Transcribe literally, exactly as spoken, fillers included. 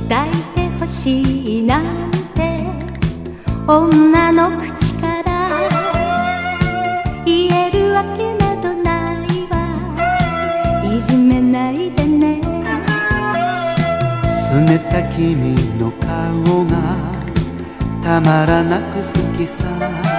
抱いてほしいなんて女の口から言えるわけなどないわ。いじめないでね。 拗ねた君の顔がたまらなく好きさ。